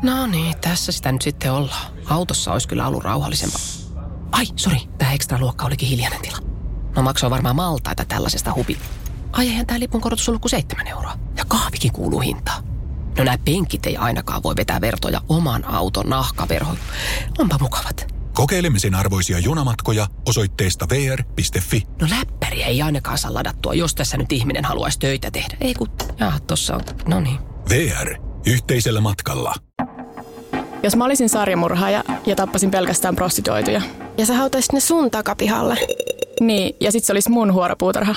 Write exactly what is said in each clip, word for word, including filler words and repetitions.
No niin, tässä sitä nyt sitten ollaan. Autossa olisi kyllä ollut rauhallisempaa. Ai, sori, tämä ekstra luokka olikin hiljainen tila. No maksoi varmaan maltaita tällaisesta hubi. Ai eihän tämä lipun korotus ollut kuin seitsemän euroa. Ja kahvikin kuuluu hintaan. No nämä penkit ei ainakaan voi vetää vertoja oman auton nahkaverhoon. Onpa mukavat. Kokeilemisen arvoisia junamatkoja osoitteesta v r piste f i. No läppäriä ei ainakaan saa ladattua, jos tässä nyt ihminen haluaisi töitä tehdä. Ei kun, jaa, tossa on, no niin. V R. Yhteisellä matkalla. Jos mä olisin sarjamurhaaja ja tappasin pelkästään prostituoituja. Ja sä hautaisit ne sun takapihalle. Niin, ja sit se olisi mun huoropuutarha.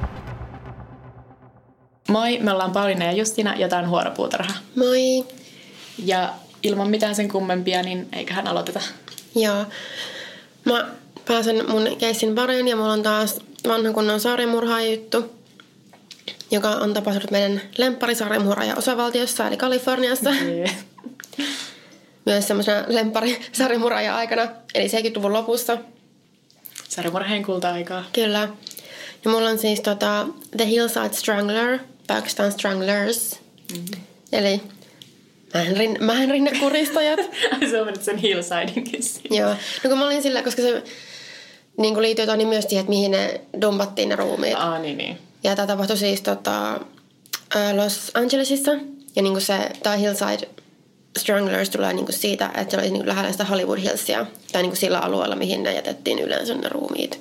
Moi, me ollaan Pauliina ja Justina ja tää on Huoropuutarha. Moi. Ja ilman mitään sen kummempia, niin eiköhän aloiteta. Joo. Mä pääsen mun keissin pariin ja mulla on taas vanhan kunnon sarjamurhaajuttu, joka on tapahtunut meidän lempparisarjamurhaaja osavaltiossa, eli Kaliforniassa. Yeah. Myös semmoisena lempparisarjamurhaaja aikana, eli seitsemänkymmentäluvun lopussa. Sarjamurheen kulta-aikaa. Kyllä. Ja mulla on siis tota, The Hillside Strangler, tai oikeastaan Stranglers. Mm-hmm. Eli mähenrinnekuristajat. Se on mennyt sen Hillsideinkin siinä. Joo. No kun mä olin sillä, koska se niin kuin liittyy niin myös siihen, että mihin ne dumpattiin ne ruumiit. Aa, niin, niin. Ja tämä tapahtui siis tota, Los Angelesissa. Ja niin kuin se, tämä Hillside Stranglers tulee niin kuin siitä, että se oli niin kuin lähellä sitä Hollywood Hillsia. Tai niin kuin sillä alueella, mihin ne jätettiin yleensä ne ruumiit.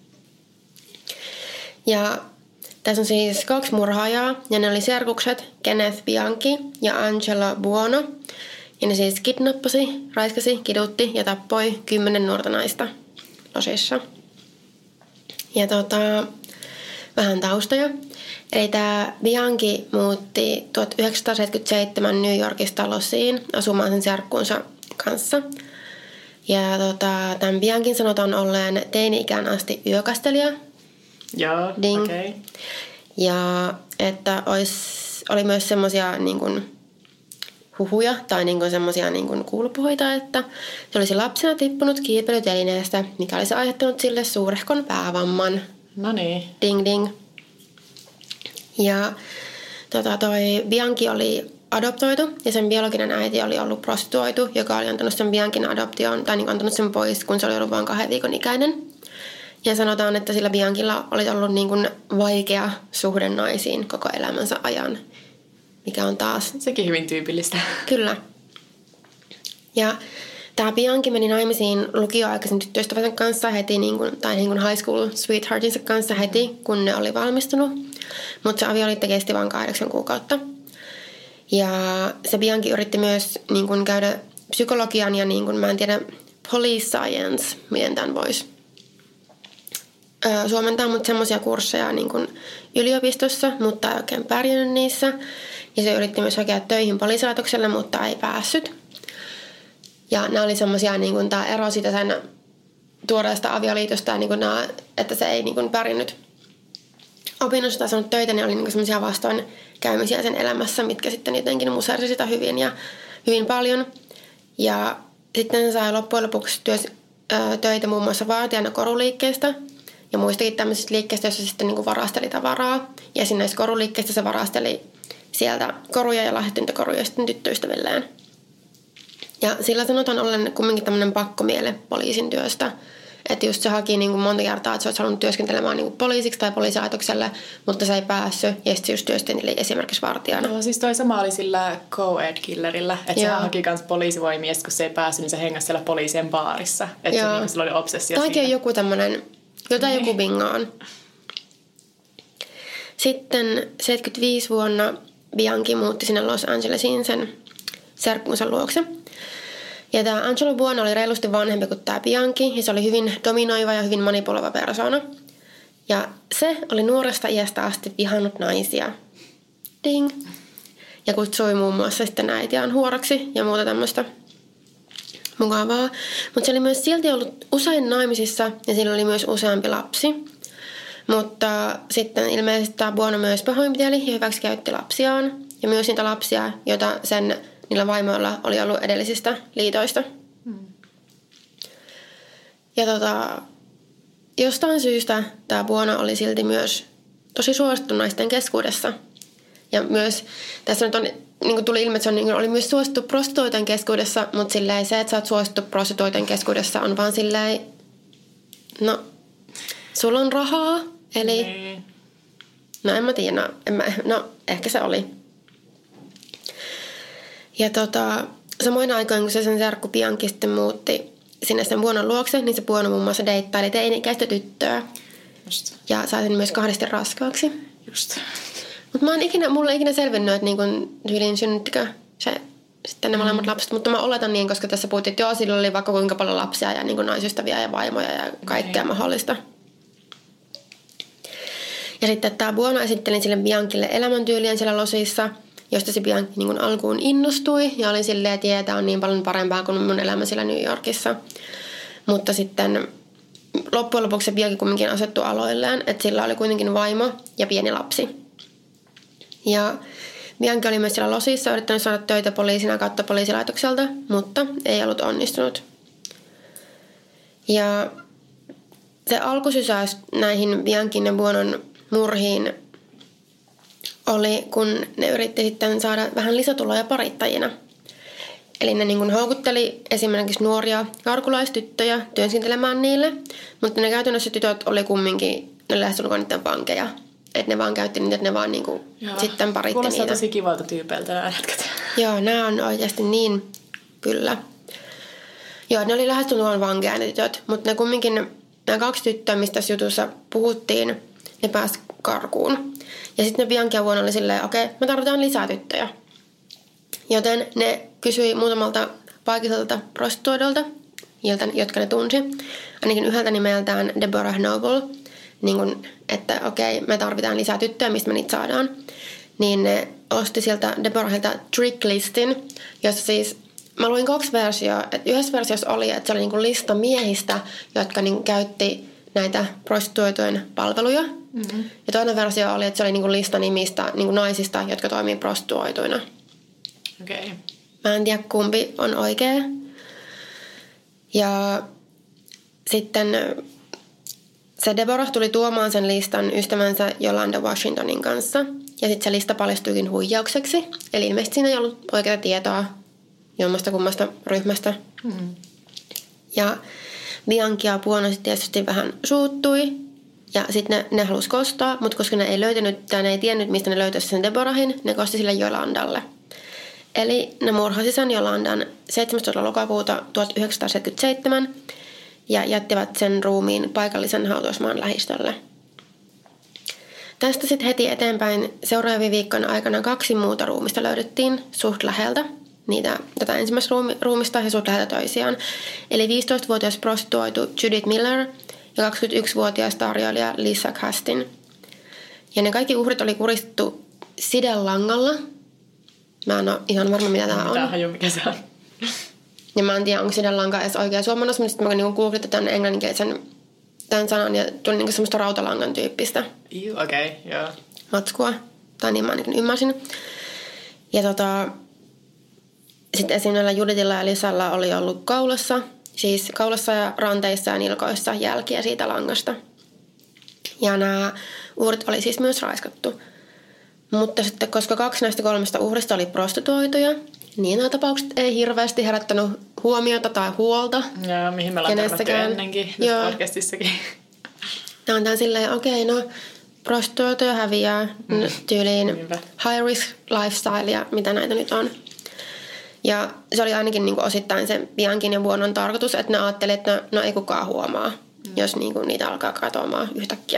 Ja tässä on siis kaksi murhaajaa, ja ne oli serkukset Kenneth Bianchi ja Angelo Buono. Ja ne siis kidnappasi, raiskasi, kidutti ja tappoi kymmenen nuorta naista Losissa. Ja tota, vähän taustoja. Eli tämä Bianchi muutti tuhatyhdeksänsataaseitsemänkymmentäseitsemän New Yorkista Losiin asumaan sen serkkuunsa kanssa. Ja tota, tämän Bianchin sanotaan olleen teini-ikään asti yökastelija. Joo, Ding. okei. Okay. Ja että olis, oli myös semmoisia niin kuin huhuja tai niin kuin semmoisia niin kuin kuulupuheita, että se olisi lapsena tippunut kiipeilytelineestä, mikä olisi aiheuttanut sille suurehkon päävamman. No niin. Ding ding. Ja tota, toi Bianchi oli adoptoitu ja sen biologinen äiti oli ollut prostituoitu, joka oli antanut sen Bianchin adoptioon tai niin antanut sen pois, kun se oli ollut vain kahden viikon ikäinen. Ja sanotaan, että sillä Bianchilla oli ollut niin kuin vaikea suhde naisiin koko elämänsä ajan, mikä on taas... Sekin hyvin tyypillistä. Kyllä. Ja tämä Bianchi meni naimisiin lukioaikaisen tyttöystävänsä kanssa heti, niin kuin, tai niin kuin high school sweetheartinsa kanssa heti, kun ne oli valmistunut. Mutta se avioliitto kesti vain kahdeksan kuukautta. Ja se Bianchi yritti myös niin kuin käydä psykologian ja niin kuin, mä en tiedä, police science, miten tämän voisi suomentaa, mutta semmoisia kursseja niin kuin yliopistossa, mutta ei oikein pärjännyt niissä. Ja se yritti myös hakea töihin poliisilaitokselle, mutta ei päässyt. Ja nämä oli semmoisia, niin kuin tämä ero siitä sen tuoreesta avioliitosta, ja niin kuin nämä, että se ei niin kuin pärjännyt opinnossa tai saanut töitä, niin oli niin kuin semmoisia vastoinkäymisiä sen elämässä, mitkä sitten jotenkin musersi sitä hyvin ja hyvin paljon. Ja sitten se sai loppujen lopuksi työs, ö, töitä muun muassa vaatijana koruliikkeestä, ja muistakin tämmöisistä liikkeistä, joissa sitten niin kuin varasteli tavaraa. Ja siinä näissä koruliikkeistä se varasteli sieltä koruja ja lahjoitti niitä koruja sitten tyttöystävilleen. Ja sillä sanotaan ollen kumminkin tämmöinen pakkomiele poliisin työstä. Että just se haki niin kuin monta kertaa, että se olisi halunnut työskentelemään niin kuin poliisiksi tai poliisilaitokselle, mutta se ei päässyt. Ja sitten se just työskenteli esimerkiksi vartijana. No siis toi sama oli sillä co-ed-killerillä. Että se haki kans poliisivoimia, ja kun se ei päässyt, niin se hengasi siellä poliisien baarissa. Että se, niin, sillä oli obsessio siitä. Tämäkin on joku tämmöinen... Jotain joku bingaan. Sitten seitsemänkymmentäviisi vuonna Bianchi muutti sinne Los Angelesiin sen serkkunsa luokse. Ja tämä Angelo Buono oli reilusti vanhempi kuin tämä Bianchi, ja se oli hyvin dominoiva ja hyvin manipuloiva persoona. Ja se oli nuoresta iästä asti vihannut naisia. Ding. Ja kutsui muun muassa sitten äitiään huoraksi ja muuta tämmöistä mukavaa. Mutta se oli myös silti ollut usein naimisissa ja sillä oli myös useampi lapsi. Mutta sitten ilmeisesti tämä Buono myös pahoinpiteli ja hyväksikäytti lapsiaan. Ja myös niitä lapsia, joita sen niillä vaimoilla oli ollut edellisistä liitoista. Hmm. Ja tota, jostain syystä tämä Buono oli silti myös tosi suosittu naisten keskuudessa. Ja myös, tässä nyt on niin kuin tuli ilmi, että se on, niin kuin, oli myös suosittu prostituoitujen keskuudessa, mutta silleen se, että sä oot suosittu prostituoitujen keskuudessa on vaan silleen, no, sulla on rahaa, eli, niin. no en mä tiedä, no, en mä, no ehkä se oli. Ja tota, samoin aikoin, kun se sen serkku Bianchi sitten muutti sinne sen Buonon luokse, niin se Buono muun muassa deittaili teini-ikäistä tyttöä. Just. Ja sai sen myös kahdesti raskaaksi. Just. Mutta mä oon ikinä, mulla ei ikinä selvinnyt, että niin tyyliin synnyttikö se sitten ne molemmat mm. lapset. Mutta mä oletan niin, koska tässä puhuttiin, että joo, sillä oli vaikka kuinka paljon lapsia ja niin naisystäviä ja vaimoja ja kaikkea mm. mahdollista. Ja sitten tämä Buono esitteli sille Bianchille elämäntyylien siellä losissa, josta se Bianchi niin alkuun innostui ja oli silleen, että jee, tää on niin paljon parempaa kuin mun elämä siellä New Yorkissa. Mutta sitten loppujen lopuksi se Bianchi kumminkin asettui aloilleen, että sillä oli kuitenkin vaimo ja pieni lapsi. Ja Bianchi oli myös siellä losissa yrittänyt saada töitä poliisina kautta poliisilaitokselta, mutta ei ollut onnistunut. Ja se alkusysäys näihin Bianchin ja Buonon murhiin oli, kun ne yritti sitten saada vähän lisätuloja parittajina. Eli ne niin kuin houkutteli esimerkiksi nuoria karkulaistyttöjä työskentelemään niille, mutta ne käytännössä tytöt oli kumminkin, ne lähestulkoon niiden vankeja. Että ne vaan käytti niitä, että ne vaan niinku sitten paritti niitä. Kuulostaa tosi kivalta tyypeiltä nämä jätkät. Joo, nämä on oikeasti niin, kyllä. Joo, ne oli lähestulkoon vankeja ne tytöt, mutta ne kumminkin, nämä kaksi tyttöä, mistä tässä jutussa puhuttiin, ne pääsi karkuun. Ja sitten ne Bianchi ja Buono oli silleen, okei, okay, me tarvitaan lisää tyttöjä. Joten ne kysyi muutamalta paikalliselta prostituoidolta, jotka ne tunsi, ainakin yhdeltä nimeltään Deborah Noble, niin kun, että okei, okay, me tarvitaan lisää tyttöjä, mistä me niitä saadaan. Niin ne osti sieltä Deborahilta trick-listin, jossa siis, mä luin kaksi versioa. Että yhdessä versiossa oli, että se oli niin kuin lista miehistä, jotka niin kuin käytti näitä prostituoitujen palveluja. Mm-hmm. Ja toinen versio oli, että se oli niin kuin lista nimistä niin kuin naisista, jotka toimii prostituoituina. Okei. Okay. Mä en tiedä, kumpi on oikea. Ja sitten se Deborah tuli tuomaan sen listan ystävänsä Yolanda Washingtonin kanssa. Ja sitten se lista paljastuikin huijaukseksi. Eli ilmeisesti siinä ei ollut oikeaa tietoa jommasta kummasta ryhmästä. Mm. Ja Bianchi ja Buono sitten tietysti vähän suuttui. Ja sitten ne, ne halusi kostaa, mutta koska ne ei löytänyt tai ne ei tiennyt, mistä ne löytäisi sen Deborahin, ne kosti sille Yolandalle. Eli ne murhasi sen Yolandan seitsemästoista lokakuuta tuhatyhdeksänsataaseitsemänkymmentäseitsemän ja jättivät sen ruumiin paikallisen hautausmaan lähistölle. Tästä sitten heti eteenpäin seuraavien viikkojen aikana kaksi muuta ruumista löydettiin suht läheltä. Niitä, tätä ensimmäistä ruumi, ruumista ja suht läheltä toisiaan. Eli viisitoistavuotias prostituoitu Judith Miller ja kaksikymmentäyksivuotias tarjoilija Lisa Castin. Ja ne kaikki uhrit oli kuristettu sidelangalla. Mä en ole ihan varma, mitä tää on. Mitä haju, mikä se on. Ja mä en tiedä, onko sidelanka edes oikea suomennos, mutta sitten mä niinku googletin tämän englanninkielisen tämän sanan ja tuli niinku semmoista rautalangan tyyppistä. Okei, okay, joo. Matskua. Tai niin mä ainakin ymmärsin. Ja tota, sitten esim. Näillä Judithilla ja Lisalla oli ollut kaulassa, siis kaulassa ja ranteissa ja nilkoissa jälkiä siitä langasta. Ja nämä uhrit oli siis myös raiskattu. Mutta sitten, koska kaksi näistä kolmesta uhrista oli prostituoituja, niin nämä tapaukset ei hirveästi herättänyt huomiota tai huolta. Joo, mihin me ollaan törmätty ennenkin, tässä podcastissakin. Tämä on tämän silleen, okei, okay, no prostituoituja häviää mm. tyyliin Niinpä. High risk lifestyle ja mitä näitä nyt on. Ja se oli ainakin niin kuin osittain se Bianchin ja Buonon tarkoitus, että ne ajattelivat, että no, no ei kukaan huomaa, mm. jos niin kuin niitä alkaa katoamaan yhtäkkiä.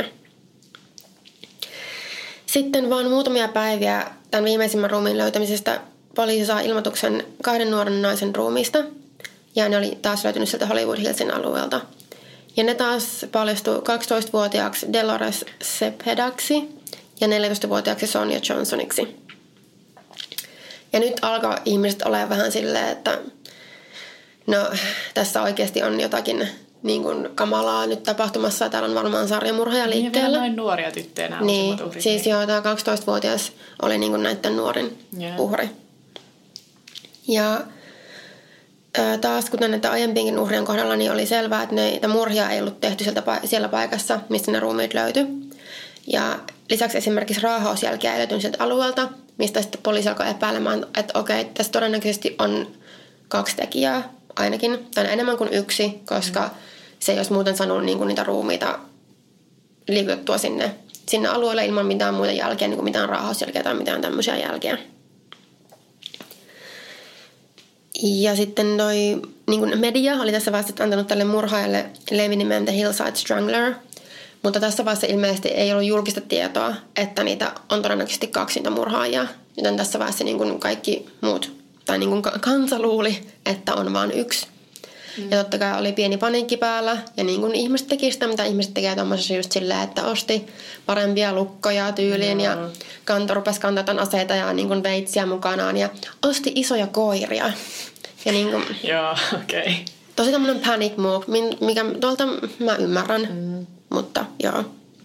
Sitten vaan muutamia päiviä tämän viimeisimmän ruumiin löytämisestä poliisi saa ilmoituksen kahden nuoren naisen ruumiista. Ja ne oli taas löytynyt sieltä Hollywood Hillsin alueelta. Ja ne taas paljastui kaksitoistavuotiaaksi Dolores Cepedaksi ja neljätoistavuotiaaksi Sonia Johnsoniksi. Ja nyt alkaa ihmiset olemaan vähän silleen, että no tässä oikeasti on jotakin niin kuin kamalaa nyt tapahtumassa. Täällä on varmaan sarjamurhaaja liikkeellä. Niin vielä noin nuoria tyttöjä nämä niin, uhrit. Siis joo, tämä kaksitoistavuotias oli niin kuin näiden nuorin yeah. uhri. Ja ää, taas kuten näitä aiempiinkin uhrien kohdalla, niin oli selvää, että näitä murhia ei ollut tehty sieltä, siellä paikassa, mistä ne ruumiit löytyi. Ja lisäksi esimerkiksi raahausjälkiä ei löytynyt sieltä alueelta, mistä sitten poliisi alkoi epäilemään, että okei, tässä todennäköisesti on kaksi tekijää ainakin, tai enemmän kuin yksi, koska mm. se ei olisi muuten saanut niin kuin niitä ruumiita liikutettua sinne, sinne alueelle ilman mitään muita jälkeä, niin kuin mitään raahausjälkeä tai mitään tämmöisiä jälkeä. Ja sitten noi niin kuin media oli tässä vaiheessa antanut tälle murhaajalle leminimen The Hillside Strangler, mutta tässä vaiheessa ilmeisesti ei ollut julkista tietoa, että niitä on todennäköisesti kaksi niitä murhaajaa. Joten tässä vaiheessa niin kuin kaikki muut, tai niin kuin kansa luuli, että on vain yksi. Mm. Ja totta kai oli pieni paniikki päällä. Ja niin kuin ihmiset teki sitä, mitä ihmiset tekee tuommoisessa just silleen, että osti parempia lukkoja tyyliin. Mm. Ja kanto, rupesi kantamaan aseita ja niin kuin veitsiä mukanaan. Ja osti isoja koiria. Ja niin kuin, joo, okei. Okay. Tosi tämmöinen panic move, mikä tuolta mä ymmärrän. Mm. Mutta joo.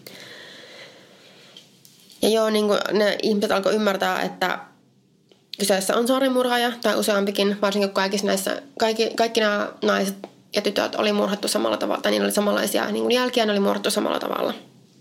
Ja joo, niin kuin ne ihmiset alkoi ymmärtää, että kyseessä on sarjamurhaaja tai useampikin, varsinkin kaikissa näissä, kaikki, kaikki nämä naiset ja tytöt oli murhattu samalla tavalla, tai niillä oli samanlaisia niin kuin jälkiä, ne oli murhattu samalla tavalla.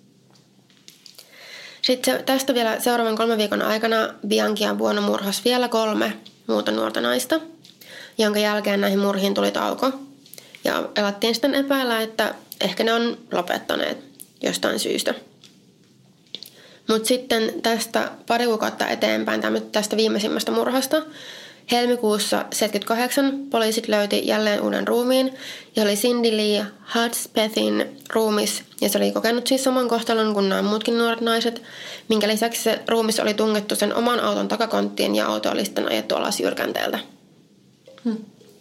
Sitten tästä vielä seuraavan kolmen viikon aikana Bianchi ja Buono murhasi vielä kolme muuta nuorta naista, jonka jälkeen näihin murhiin tuli tauko. Ja alettiin sitten epäillä, että ehkä ne on lopettaneet jostain syystä. Mutta sitten tästä pari kuukautta eteenpäin tästä viimeisimmästä murhasta helmikuussa seitsemänkymmentäkahdeksan poliisit löyti jälleen uuden ruumiin. Ja se oli Cindy Lee Hudspethin ruumis ja se oli kokenut siis saman kohtalon kuin nämä muutkin nuoret naiset, minkä lisäksi se ruumis oli tungettu sen oman auton takakonttiin ja auto oli sitten ajettu alas jyrkänteeltä. Hmm.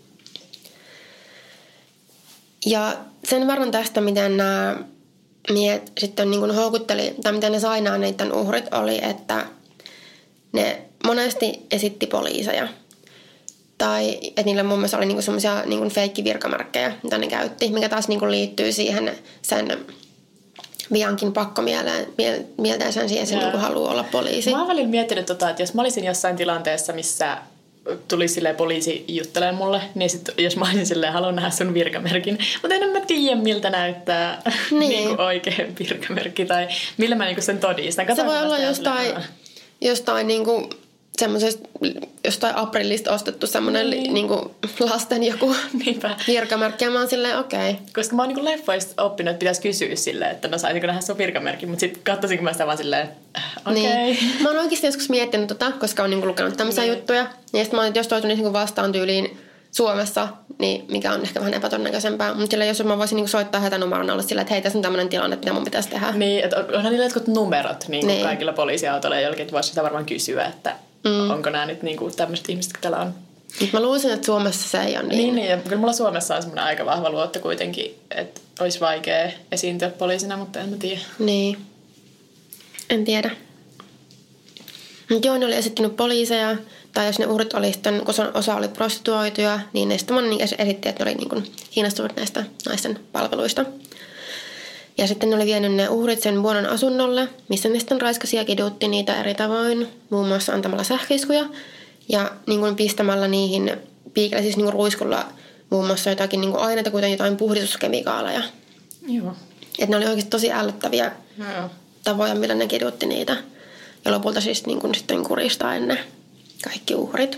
Ja sen verran tästä, miten nämä miehet sitten niin kuin houkutteli, tai miten ne sai nämä niiden uhrit, oli, että ne monesti esitti poliiseja. Tai että niillä mun mielestä oli niin kuin semmoisia niin kuin feikkivirkamerkkejä, mitä ne käytti, mikä taas niin kuin liittyy siihen sen Bianchin pakkomielteeseen siihen, että se niin kuin haluaa olla poliisi. Mä oon välillä miettinyt, tota, että jos mä olisin jossain tilanteessa, missä tuli silleen poliisi juttelemaan mulle, niin sit, jos mä olisin silleen, haluan nähdä sun virkamerkin. Mutta en mä tiedä, miltä näyttää niin. niinku oikea virkamerkki tai millä mä niinku sen todistan. Se voi olla jostain, jostain niinku semmoisesta, jostain Aprillista ostettu semmoinen niin. niinku lasten joku Niinpä. virkamerkki. Ja mä oon silleen, okei. Okay. Koska mä oon niinku leffoista oppinut, että pitäisi kysyä silleen, että no saisinko nähdä sun virkamerkin. Mutta sit katsoisinko mä sitä vaan silleen, okei. Okay. Niin. Mä oon oikeasti joskus miettinyt tota, koska oon niinku lukenut tämmöisiä niin. juttuja. Ja sit mä oon, että jos toi tulisi niinku vastaan tyyliin Suomessa, niin mikä on ehkä vähän epätodennäköisempää. Mutta sillä jos mä voisin niinku soittaa hätänumeron olla silleen, että hei, tässä on tämmöinen tilanne, mitä mun pitäisi tehdä. Niin, että onhan niillä jotkut numerot niin niin. kaikilla poliisiautoilla ja jollekin, että voisi sitä varmaan kysyä, että mm. onko nämä nyt niinku tämmöiset ihmiset, kun täällä on. Mutta mä luulisin, että Suomessa se ei ole niin. Niin, niin ja kyllä mulla Suomessa on semmoinen aika vahva luotto kuitenkin, että olisi vaikea esiintyä poliisina, mutta en mä tiedä. Niin. En tiedä. Mutta joo, ne oli esittänyt poliiseja, tai jos ne uhrit oli sitten, kun osa oli prostituoituja, niin ne sitten niin esitti, että ne oli niin kuin kiinnostuneet näistä naisten palveluista. Ja sitten ne oli vienyt ne uhrit sen Buonon asunnolle, missä ne sitten raiskasi ja kidutti niitä eri tavoin, muun muassa antamalla sähköiskuja ja niin kuin pistämällä niihin piikille, siis niin kuin ruiskulla muun muassa jotakin niin kuin aineita, kuten jotain puhdistuskemikaaleja. Joo. Että ne oli oikeasti tosi ällöttäviä Joo. tavoja, millä ne kidutti niitä. Ja lopulta siis niin kuin sitten kuristaa ennen kaikki uhrit.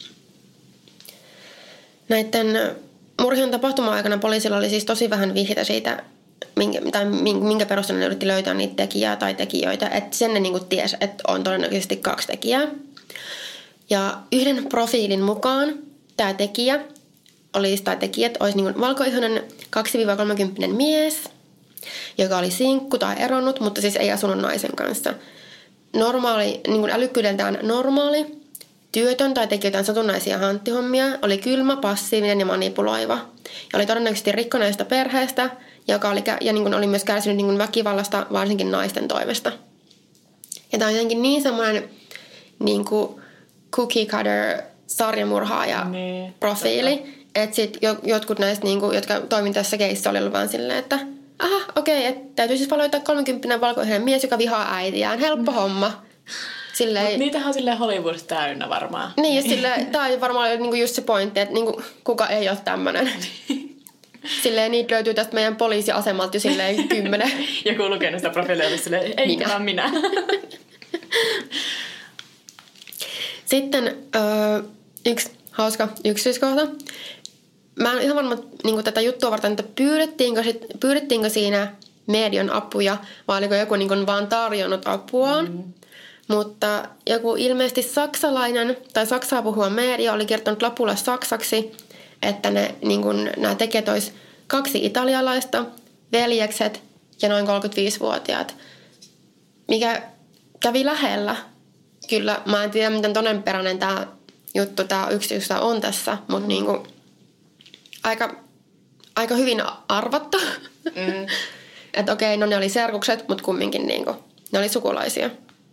Näiden murhien tapahtuma-aikana poliisilla oli siis tosi vähän vihjeitä siitä, minkä, tai minkä perusteella ne yritti löytää niitä tekijää tai tekijöitä. Että sen ne niin kuin tiesi, että on todennäköisesti kaksi tekijää. Ja yhden profiilin mukaan tämä tekijä olisi, tai tekijät olisi niin kuin valkoihoinen kaksi kolmekymmentä mies, joka oli sinkku tai eronnut, mutta siis ei asunut naisen kanssa. Normaali, niin kuin älykkyydeltään normaali, työtön tai teki jotain satunnaisia hanttihommia, oli kylmä, passiivinen ja manipuloiva. Ja oli todennäköisesti rikkoneesta perheestä, joka oli, ja niin kuin oli myös kärsinyt niin kuin väkivallasta, varsinkin naisten toimesta. Ja tämä on jotenkin niin semmoinen niin kuin cookie cutter sarjamurhaaja niin, profiili, tota. Että sitten jotkut näistä, niin kuin, jotka toimin tässä keississä, oli ollut vaan silleen, että aha, okei, okay, että täytyy siis valita kolmekymppinen valkoinen mies, joka vihaa äitiään. Helppo homma. Silleen, mut niitähän on silleen Hollywoodissa täynnä varmaan. Niin, ja silleen, tää on varmaan niinku just se pointti, että niinku, kuka ei ole tämmönen. Silleen niitä löytyy tästä meidän poliisiasemalta jo silleen kymmenen. Joku lukenut sitä profiilia, silleen, ei minä. Vaan minä. Sitten öö, yksi hauska yksityiskohta. Mä en ole ihan varma niin tätä juttua varten, että pyydettiinkö, sit, pyydettiinkö siinä median apuja, vai oliko joku niin vaan tarjonnut apuaan. Mm-hmm. Mutta joku ilmeisesti saksalainen tai saksaa puhuva media oli kertonut lopulle saksaksi, että ne, niin kun, nämä tekijät olisi kaksi italialaista, veljekset ja noin kolmekymmentäviisivuotiaat, mikä kävi lähellä. Kyllä, mä en tiedä, miten todennäköinen tämä juttu, tämä yksityistä on tässä, mutta mm. niin kuin, aika, aika hyvin arvattu. Mm. Että okei, no ne oli serkukset, mutta kumminkin niin kuin, ne oli sukulaisia.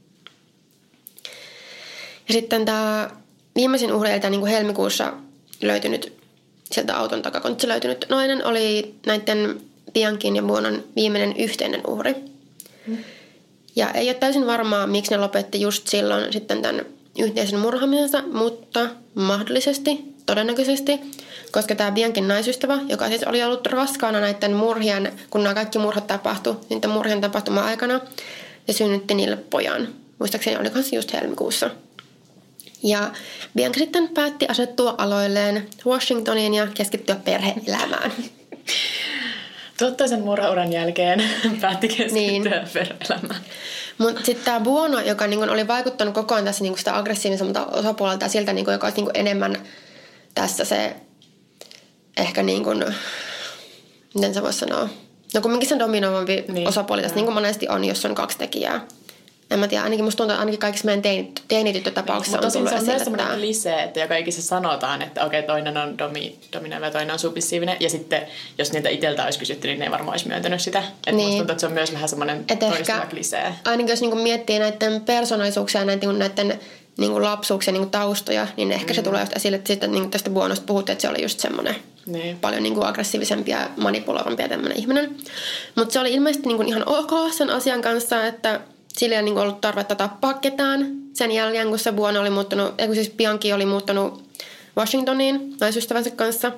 Ja sitten tämä viimeisin uhri, eli niin kuin helmikuussa löytynyt, sieltä auton takakontissa löytynyt nainen, oli näiden Biancin ja Buonon viimeinen yhteinen uhri. Mm. Ja ei ole täysin varmaa, miksi ne lopetti just silloin sitten tämän yhteisen murhaamisensa, mutta mahdollisesti, todennäköisesti, koska tämä Biancin naisystävä, joka siis oli ollut raskaana näiden murhien, kun nämä kaikki murhat tapahtui, niiden murhien tapahtuma aikana, ja synnytti niille pojan. Muistaakseni olikohan se just helmikuussa. Ja Bianca sitten päätti asettua aloilleen Washingtoniin ja keskittyä perhe-elämään. Tuottaisen murhauran jälkeen päätti keskittyä niin. perhe-elämään. Mutta sitten tämä Buono, joka niinku oli vaikuttanut koko ajan tässä niinku sitä aggressiivisemmalta osapuolelta ja siltä, niinku, joka olisi niinku enemmän tässä se ehkä niin kuin, miten se voisi sanoa, no kumminkin se dominoivampi niin. osapuoli tässä, niin kuin monesti on, jos on kaksi tekijää. En mä tiedä, ainakin musta tuntuu, että ainakin kaikissa meidän teinityttötapauksissa niin, on tullut esille. Se on myös semmoinen klisee, että joka ikissä sanotaan, että okei, toinen on domi, dominoiva ja toinen on submissiivinen. Ja sitten, jos niitä itseltä olisi kysytty, niin ne ei varmaan olisi myöntänyt sitä. Että niin. musta tuntuu, että se on myös vähän semmoinen toistava klisee. Ainakin jos niinku miettii näiden persoonallisuuksia ja näiden, näiden niinku lapsuuksia niin taustoja, niin ehkä mm. se tulee just esille, että sitten niin tästä Buonosta puhuttiin, että se oli just semmoinen niin. paljon niin aggressiivisempi ja manipuloivampi ja tämmöinen ihminen. Mutta se oli ilmeisesti niin ihan ok sen asian kanssa, että sillä ei niin ollut tarvetta tappaa ketään sen jälkeen, kun se Buono oli muuttunut, kun siis Bianchi oli muuttanut Washingtoniin naisystävänsä kanssa.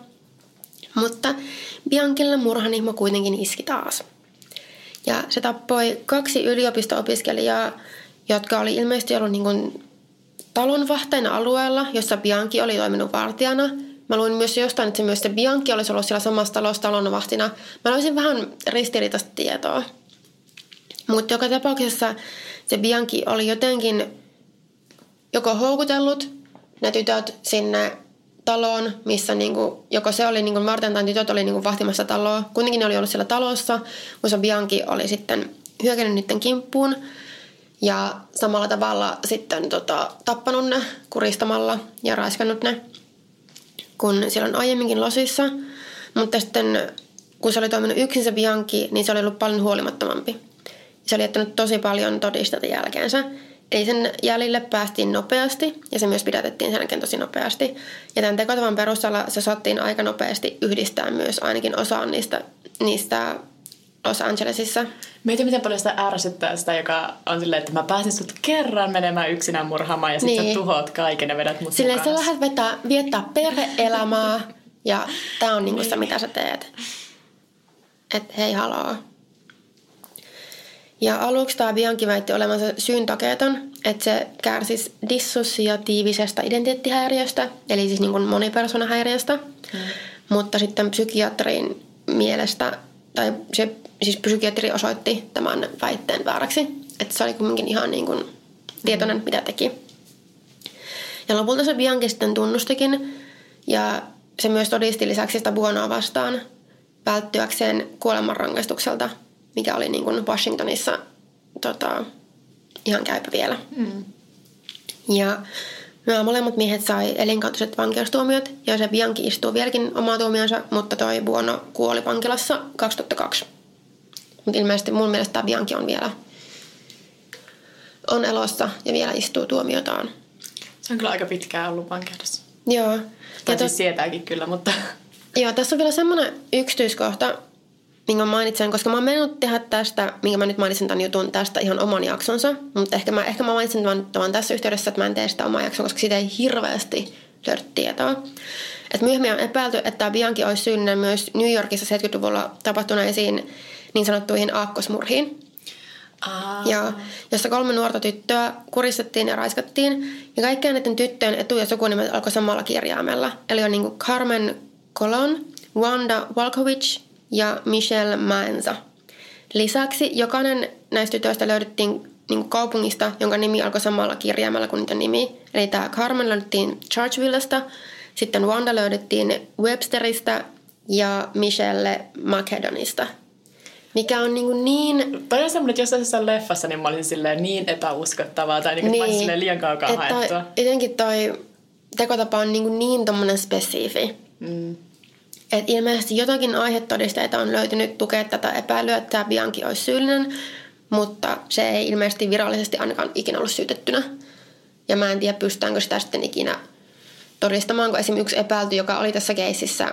Mutta Bianchille murhanihmo kuitenkin iski taas. Ja se tappoi kaksi yliopisto-opiskelijaa, jotka oli ilmeisesti ollut niin kuin talonvahtajana alueella, jossa Bianchi oli toiminut vartijana. Mä luin myös jostain, että se myös se Bianchi olisi ollut siellä samassa talossa talonvahtina. Mä löysin vähän ristiriitaista tietoa. Mutta joka tapauksessa se Bianchi oli jotenkin joko houkutellut ne tytöt sinne taloon, missä niinku, joko se oli niinku varten tai tytöt oli niinku vahtimassa taloa. Kuitenkin ne oli ollut siellä talossa, kun se Bianchi oli sitten hyökännyt niiden kimppuun. Ja samalla tavalla sitten tota, tappanut ne kuristamalla ja raiskannut ne, kun siellä on aiemminkin losissa. Mutta sitten kun se oli toiminut yksin se Bianchi, niin se oli ollut paljon huolimattomampi. Se oli jättänyt tosi paljon todisteita jälkeensä. Eli sen jäljille päästiin nopeasti ja se myös pidätettiin sen jälkeen tosi nopeasti. Ja tämän tekotavan perusteella se saattiin aika nopeasti yhdistää myös ainakin osaan niistä, niistä Los Angelesissa. Mietin, miten paljon sitä ärsyttää sitä, joka on silleen, että mä pääsin sut kerran menemään yksinään murhaamaan ja sit niin. sä tuhoat kaiken ja vedät mut silleen mukaan. Sä lähdet vetää, viettää perhe-elämää ja tää on niinku se, mitä sä teet. Et hei haloo. Ja aluksi tämä Bianchi väitti olevansa syyntakeeton, että se kärsisi dissosiatiivisesta identiteettihäiriöstä, eli siis niin kuin monipersoonahäiriöstä. Mm. Mutta sitten psykiatrin mielestä, tai se, siis psykiatri osoitti tämän väitteen vääräksi, että se oli kuitenkin ihan niin kuin tietoinen, mm. mitä teki. Ja lopulta se Bianchi sitten tunnustikin, ja se myös todisti lisäksi sitä Buonoa vastaan välttyäkseen kuolemanrangaistukselta, mikä oli niin kuin Washingtonissa tota, ihan käypä vielä. Mm. Ja nämä molemmat miehet sai elinkautiset vankeustuomiot, ja se Bianchi istuu vieläkin omaa tuomionsa, mutta toi Buono kuoli vankilassa kaksituhattakaksi. Mutta ilmeisesti mun mielestä tämä Bianchi on vielä on elossa ja vielä istuu tuomiotaan. Se on kyllä aika pitkään ollut vankeudessa. Joo. Tai siis sietääkin kyllä, mutta... Joo, tässä on vielä semmoinen yksityiskohta, minkä mainitsen, koska mä oon mennyt tehdä tästä, minkä mä nyt mainitsen tämän jutun tästä ihan oman jaksonsa, mutta ehkä mä, ehkä mä mainitsen tämän, tämän tässä yhteydessä, että mä en tee sitä omaa jaksoa, koska siitä ei hirveästi löydy tietoa. Et myöhemmin on epäilty, että tämä Bianchi olisi syyllinen myös New Yorkissa seitsemänkymmentäluvulla tapahtuneisiin niin sanottuihin aakkosmurhiin. Aa. Joo, jossa kolme nuorta tyttöä kuristettiin ja raiskattiin. Ja kaikkien näiden tyttöjen etu- ja sukunimet alkoi samalla kirjaimella. Eli on niin kuin Carmen Colon, Wanda Walkovich ja Michelle Manza. Lisäksi jokainen näistä tytöistä löydettiin niin kuin kaupungista, jonka nimi alkoi samalla kirjaimella kuin niiden nimi. Eli tämä Carmen löydettiin Chargevillesta, sitten Wanda löydettiin Websteristä ja Michelle Macedonista. Mikä on niin, niin... Toi on semmoinen, että jos jossain leffassa, niin mä olisin silleen niin epäuskottavaa tai niin, niin silleen liian kaukaa haettua. Jotenkin toi tekotapa on niin, niin tommonen spesifi. Mm. Että ilmeisesti jotakin aihetodisteita on löytynyt tukea tätä epäilyä, että tämä Bianchi olisi syyllinen, mutta se ei ilmeisesti virallisesti ainakaan ikinä ollut syytettynä. Ja mä en tiedä, pystytäänkö sitä sitten ikinä todistamaan, kun esimerkiksi yksi epäilty, joka oli tässä keississä,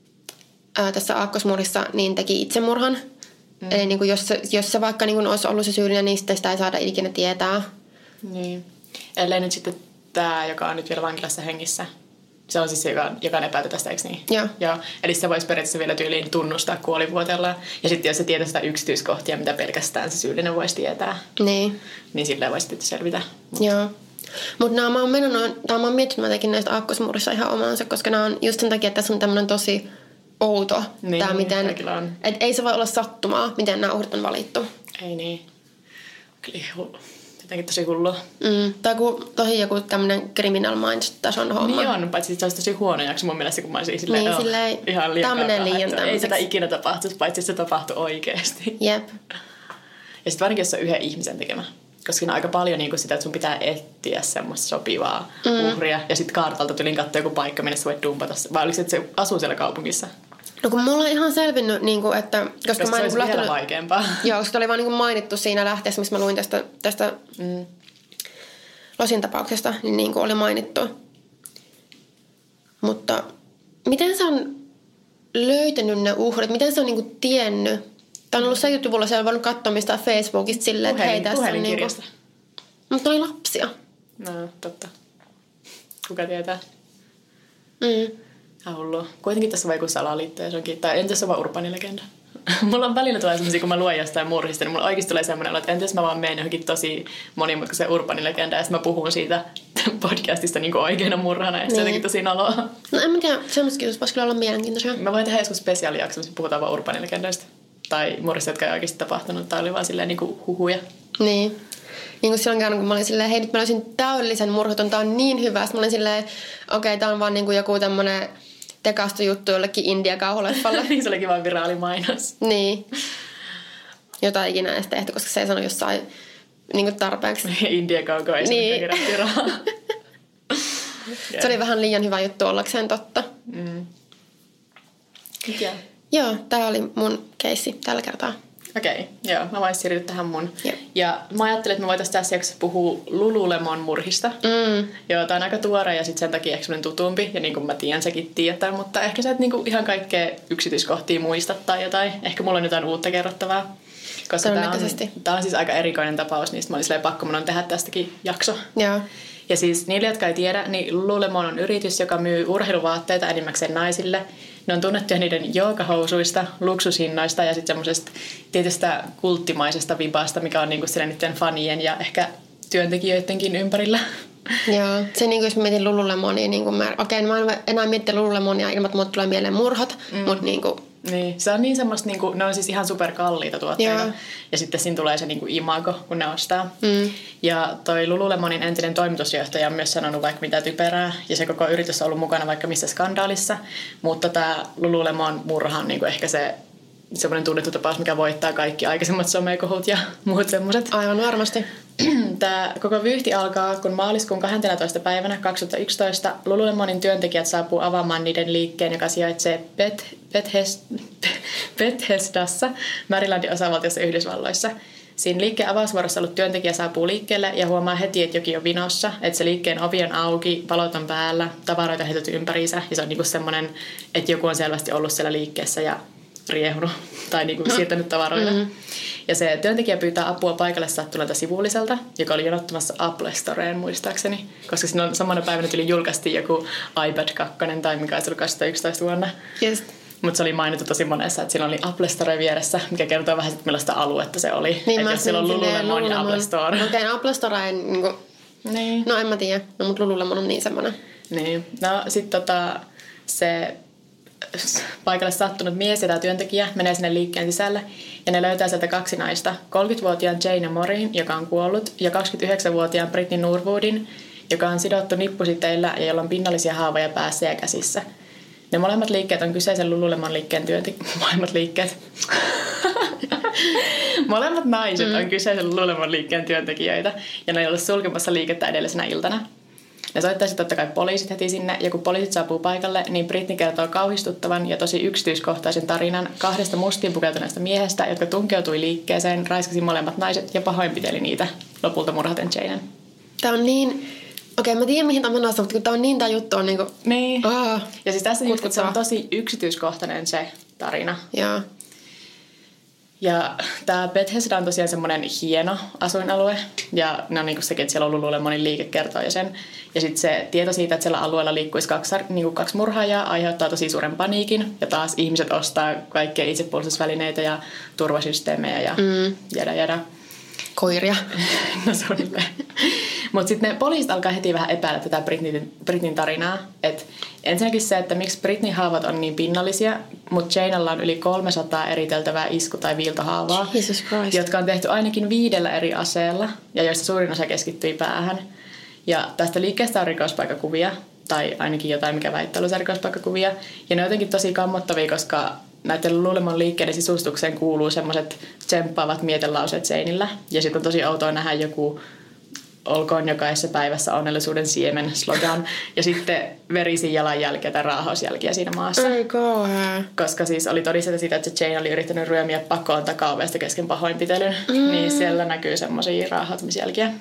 ää, tässä aakkosmurhissa, niin teki itsemurhan. Mm. Eli niin kuin jos, se, jos se vaikka niin kuin olisi ollut se syyllinen, niin sitä ei saada ikinä tietää. Niin. Ellei nyt sitten tämä, joka on nyt vielä vankilassa hengissä. Se on siis se, joka, joka on epäilty tästä, eikö niin? Joo. Joo. Eli se voisi periaatteessa vielä tyyliin tunnustaa kuolivuoteellaan. Ja sitten jos se tietää sitä yksityiskohtia, mitä pelkästään se syyllinen voisi tietää, niin, niin sillä voisi sitten selvitä. Mut. Joo. Mutta nämä mä oon mennyt, tai mä oon miettinyt, mä tekin näistä aakkosmurhissa ihan omansa, koska nämä on just sen takia, että tässä on tämmöinen tosi outo. Niin, tää, miten, on. Et ei se voi olla sattumaa, miten nämä uhrit on valittu. Ei niin. Kyllä hullu. Jotenkin tosi hullua. Mm, tai kun tosi joku tämmöinen Criminal Minds-tason homma. Niin on, paitsi se olisi tosi huono jakso mun mielestä, kun mä olisin silleen, niin, oh, silleen, ihan liian liian kaukaa. Ei sitä ikinä tapahtuisi, paitsi se tapahtui oikeasti. Jep. Ja sitten varsinkin, jos se on yhden ihmisen tekemä. Koska siinä on aika paljon niin kuin sitä, että sun pitää etsiä semmoista sopivaa mm. uhria. Ja sitten kartalta tulin katsoa joku paikka, minne sä voit dumpata. Vai oliko se, että se asuu siellä kaupungissa? No kun mulla on ihan selvinnyt, niin kuin, että... Koska, koska mä se olisi lähtenyt, vielä vaikeampaa. Joo, koska oli vaan niin kuin mainittu siinä lähteessä, missä mä luin tästä, tästä mm. Losin tapauksesta, niin, niin kuin oli mainittu. Mutta miten sä on löytänyt ne uhrit? Miten sä on niin kuin tiennyt? Tämä on ollut seitsemänkymmentäluvulla, siellä on voinut katsoa mistään Facebookista silleen, että hei tässä on niin kuin... Mutta oli lapsia. No, totta. Kuka tietää? Mm. Ihan hullua. Kuitenkin tässä on joku salaliitto ja se onkin... Tai entäs se on vaan urbaanilegenda? Mulla on välillä tulee sellaisia, kun mä luen jostain murhista, niin mulla oikeasti tulee semmoinen, että entäs mä vaan menen johonkin tosi monimutkaisen urbaanilegenda ja sitten mä puhun siitä podcastista niin kuin oikeana murhana ja niin. Se jotenkin tosi noloa. No en mä tiedä, semmoistakin voisi kyllä olla mielenkiintoisia. Mä voin tehdä joskus spesiaalijakso, missä puhutaan vaan urbaanilegendoista. Tai murhista, jotka ei oikeasti tapahtunut, tai oli vaan silleen niin kuin huhuja. Niin. Niin kuin silloin kerran, kun mä olin silleen, hei nyt mä löysin täydellisen murhaton, tää on niin hyvä. Sitten mä olin silleen, okei, okay, tää on vaan niin kuin joku tämmönen tekaistu juttu jollekin India-kauhuleffalle. Niin se oli kiva viraalimainos. Niin. Jota ei ikinä edes tehty, koska se ei sano jossain niin kuin tarpeeksi. India-kauko ei niin. Se viraa. Se oli vähän liian hyvä juttu ollakseen totta. Mm. Yeah. Joo, tää oli mun keissi tällä kertaa. Okei, okay, joo. Mä voisin siirtyä tähän mun. Joo. Ja mä ajattelin, että me voitaisiin tässä jaksossa puhua Lululemon murhista. Mm. Joo, tää on aika tuore ja sit sen takia ehkä semmoinen tutumpi. Ja niin kuin mä tiedän, säkin tiedät, mutta ehkä sä et niinku ihan kaikkea yksityiskohtia muista tai jotain. Ehkä mulla on jotain uutta kerrottavaa. Koska tää on, tää on siis aika erikoinen tapaus, niin sit mä olin silleen pakko mun on tehdä tästäkin jakso. Joo. Ja siis niille, jotka ei tiedä, niin Lululemon on yritys, joka myy urheiluvaatteita enimmäkseen naisille. Ne on tunnettuja niiden joogahousuista, luksushinnoista ja sitten semmoisesta tietystä kulttimaisesta vibasta, mikä on niinku siellä niiden fanien ja ehkä työntekijöidenkin ympärillä. Joo, se niin kuin jos mä mietin Lululemonia, niin kuin mä, okei, mä en enää mietti Lululemonia ilman, että mulle tulee mieleen murhat, mm. mutta niin kuin... Niin, se on niin semmoista, niin kuin, ne on siis ihan superkalliita tuotteita. Joo. Ja sitten siinä tulee se niin kuin imago, kun ne ostaa. Mm. Ja toi Lululemonin entinen toimitusjohtaja on myös sanonut vaikka mitä typerää. Ja se koko yritys on ollut mukana vaikka missä skandaalissa. Mutta tämä Lululemon murha on niin kuin ehkä se semmoinen tunnettu tapaus, mikä voittaa kaikki aikaisemmat somekohut ja muut semmoiset. Aivan varmasti. Tämä koko vyyhti alkaa, kun maaliskuun kahdenteentoista päivänä kaksituhattayksitoista Lululemonin työntekijät saapuu avaamaan niiden liikkeen, joka sijaitsee Bethesdassa, Marylandin osavaltiossa Yhdysvalloissa. Siinä liikkeen avausvuorossa ollut työntekijä saapuu liikkeelle ja huomaa heti, että jokin on vinossa, että se liikkeen ovi on auki, valot on päällä, tavaroita heitetty ympäriinsä ja se on niinku semmoinen, että joku on selvästi ollut siellä liikkeessä ja riehunut tai niinku siirtänyt tavaroita. Mm-hmm. Ja se työntekijä pyytää apua paikalle sattuneelta sivulliselta, joka oli jonottamassa Apple Storeen muistaakseni. Koska siinä samana päivänä tuli julkaistiin joku iPad kaksi tai mikä olisi ollut kaksituhattayksitoista vuonna. Just. Mutta se oli mainittu tosi monessa, että siinä oli Apple Store vieressä, mikä kertoo vähän sit millaista aluetta se oli. Niin, että jos siellä on Lululemon ja Apple Store. No okei, okay, Apple Store ei niinku... Niin. No en mä tiedä, no, mutta Lululemon on niin semmoinen. Niin, no sit tota se paikalle sattunut mies ja tämä työntekijä menee sinne liikkeen sisälle ja ne löytää sieltä kaksi naista. kolmekymmentävuotiaan Jane Morin, joka on kuollut, ja kaksikymmentäyhdeksänvuotiaan Britney Norwoodin, joka on sidottu nippusiteillä ja jolla on pinnallisia haavoja päässä ja käsissä. Ne molemmat liikkeet on kyseisen Lululemon liikkeen työntekijöitä. Molemmat liikkeet. Molemmat naiset mm. on kyseisen Lululemon liikkeen työntekijöitä ja ne ei ole sulkemassa liikettä edellisenä iltana. Ne soittaisi totta kai poliisit heti sinne, ja kun poliisit saapuu paikalle, niin Britney kertoo kauhistuttavan ja tosi yksityiskohtaisen tarinan kahdesta mustiin pukeutuneesta miehestä, jotka tunkeutui liikkeeseen, raiskasi molemmat naiset ja pahoinpiteli niitä, lopulta murhaten Janen. Tämä on niin... Okei, mä tiedän mihin tämä on menossa, mutta kun tämä on niin, tämä juttu on niinku... Niin. Oh, ja siis tässä just, se on tosi yksityiskohtainen se tarina. Joo. Ja tämä Bethesda on tosiaan semmoinen hieno asuinalue. Ja ne on niinku sekin, että siellä on Lululemonin liike kertoo jo sen. Ja sitten se tieto siitä, että siellä alueella liikkuisi kaksi, niinku kaksi murhaajaa, aiheuttaa tosi suuren paniikin. Ja taas ihmiset ostaa kaikkia itsepuolustusvälineitä ja turvasysteemejä ja mm. jada jada. Koiria. No suunnilleen. Mutta sitten ne poliisit alkaa heti vähän epäillä tätä Britneyn, Britneyn tarinaa. Et ensinnäkin se, että miksi Britneyn haavat on niin pinnallisia, mutta Janella on yli kolmesataa eriteltävää isku- tai viiltohaavaa, jotka on tehty ainakin viidellä eri aseella ja joista suurin osa keskittyi päähän. Ja tästä liikkeestä on rikospaikkakuvia, tai ainakin jotain, mikä väittää olla rikospaikkakuvia. Ja ne on jotenkin tosi kammottavia, koska näiden Lululemon liikkeiden sisustukseen kuuluu semmoiset tsemppaavat mietelauseet seinillä. Ja sitten on tosi outoa nähdä joku olkoon jokaisessa päivässä onnellisuuden siemen slogan. Ja sitten verisiä jalanjälkiä tai raahausjälkiä siinä maassa. Ei kauhean. Koska siis oli todistettu siitä, että se Jane oli yrittänyt ryömiä pakoon takaovesta kesken pahoinpitelyn. Mm. Niin siellä näkyy semmoisia raahautumisjälkiä.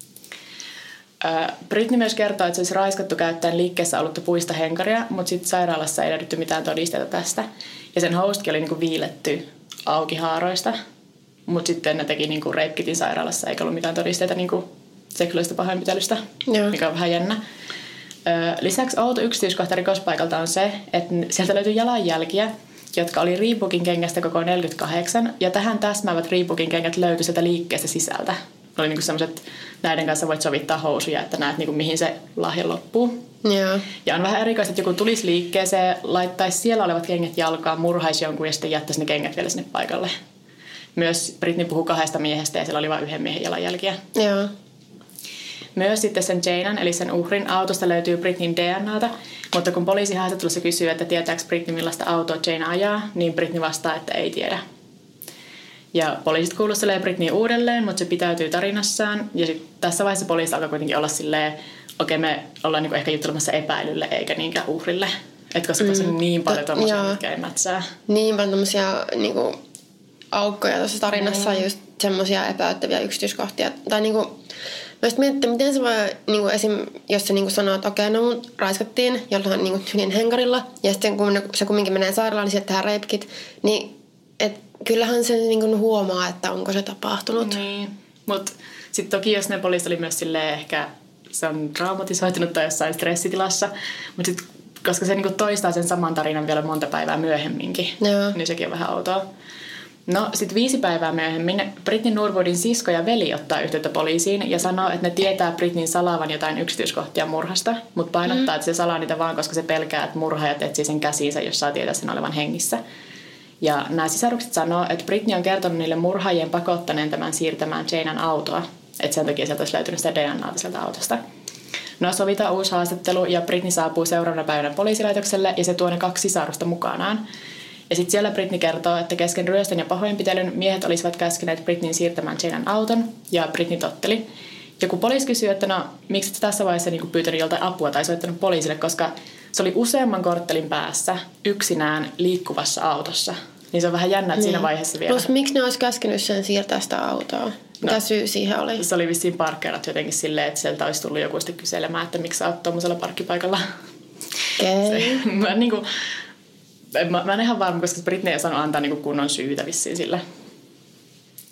Britney myös kertoo, että se olisi raiskattu käyttäen liikkeessä ollutta puista henkaria, mutta sitten sairaalassa ei löydetty mitään todisteita tästä. Ja sen housukin oli niinku viiletty auki haaroista, mutta sitten ne teki niinku rape kitin sairaalassa, eikä ollut mitään todisteita niinku seksuaalista pahoinpitelystä, Joo. mikä on vähän jännä. Lisäksi outo yksityiskohta rikospaikalta on se, että sieltä löytyi jalanjälkiä, jotka oli Reebokin kengästä koko neljäkymmentäkahdeksan, ja tähän täsmäävät Reebokin kengät löytyi sieltä liikkeestä sisältä. Oli niinku sellaiset, näiden kanssa voit sovittaa housuja, että näet niinku mihin se lahja loppuu. Joo. Ja on vähän erikoista, että joku tulisi liikkeeseen, laittaisi siellä olevat kengät jalkaan, murhaisi jonkun ja sitten jättäisi ne kengät vielä sinne paikalle. Myös Britney puhui kahdesta miehestä ja siellä oli vain yhden miehen jalanjälkiä. Joo. Myös sitten sen Janen, eli sen uhrin autosta löytyy Britneyn D N A:ta, mutta kun poliisi haastattelussa kysyy, että tietääkö Britney millaista autoa Jane ajaa, niin Britney vastaa, että ei tiedä. Ja poliisit kuulustelee Britney uudelleen, mutta se pitäytyy tarinassaan. Ja sitten tässä vaiheessa poliisit alkaa kuitenkin olla silleen, okei, okay, me ollaan niinku ehkä juttelemassa epäilylle eikä niinkään uhrille. Et koska tässä on niin paljon tommosia, mitkä ei mätsää. Niin paljon tommosia niinku aukkoja tuossa tarinassa, mm. just semmosia epäyttäviä yksityiskohtia. Tai niinku, mä just mietin, miten se voi, niinku esim, jos se niinku sanoo, että okei, okay, no mut raiskattiin jollain niinku tyylin henkarilla. Ja sitten kun se kumminkin menee sairaalaan, niin sieltä tehdään rape kit, niin et kyllähän se niinku huomaa, että onko se tapahtunut. Niin, mutta sitten toki jos ne poliisit oli myös silleen ehkä se on traumatisoitunut tai jossain stressitilassa, mutta sitten koska se niinku toistaa sen saman tarinan vielä monta päivää myöhemminkin, Joo. niin sekin on vähän outoa. No sitten viisi päivää myöhemmin Britney Norwoodin sisko ja veli ottaa yhteyttä poliisiin ja sanoo, että ne tietää Britneyn salaavan jotain yksityiskohtia murhasta, mutta painottaa, mm. että se salaa niitä vaan, koska se pelkää, että murhaajat etsii sen käsiinsä, jos saa tietää sen olevan hengissä. Ja nämä sisarukset sanoo, että Britney on kertonut niille murhaajien pakottaneen tämän siirtämään Janen autoa, että sen takia sieltä olisi löytynyt sitä D N A:ta sieltä autosta. No sovitaan uusi haastattelu ja Britney saapuu seuraavana päivänä poliisilaitokselle ja se tuo ne kaksi sisarusta mukanaan. Ja sitten siellä Britney kertoo, että kesken ryöstön ja pahoinpitelyn miehet olisivat käskeneet Britneyn siirtämään Janen auton ja Britney totteli. Ja kun poliisi kysyi, että no miksi et tässä vaiheessa niinku pyytänyt joltain apua tai soittanut poliisille, koska se oli useamman korttelin päässä yksinään liikkuvassa autossa. Niin se on vähän jännä, että niin. siinä vaiheessa vielä. Plus miksi ne olisi käskenyt sen siirtää sitä autoa? Mitä no, syy siihen oli? Se oli vissiin parkkeerat jotenkin silleen, että sieltä olisi tullut joku sitten kyselemään, että miksi sä oot tuommoisella parkkipaikalla. Okei. Okay. mä, niin kuin, mä, mä en ihan varma, koska Britney ei saanut antaa niin kuin kunnon syytä vissiin sille.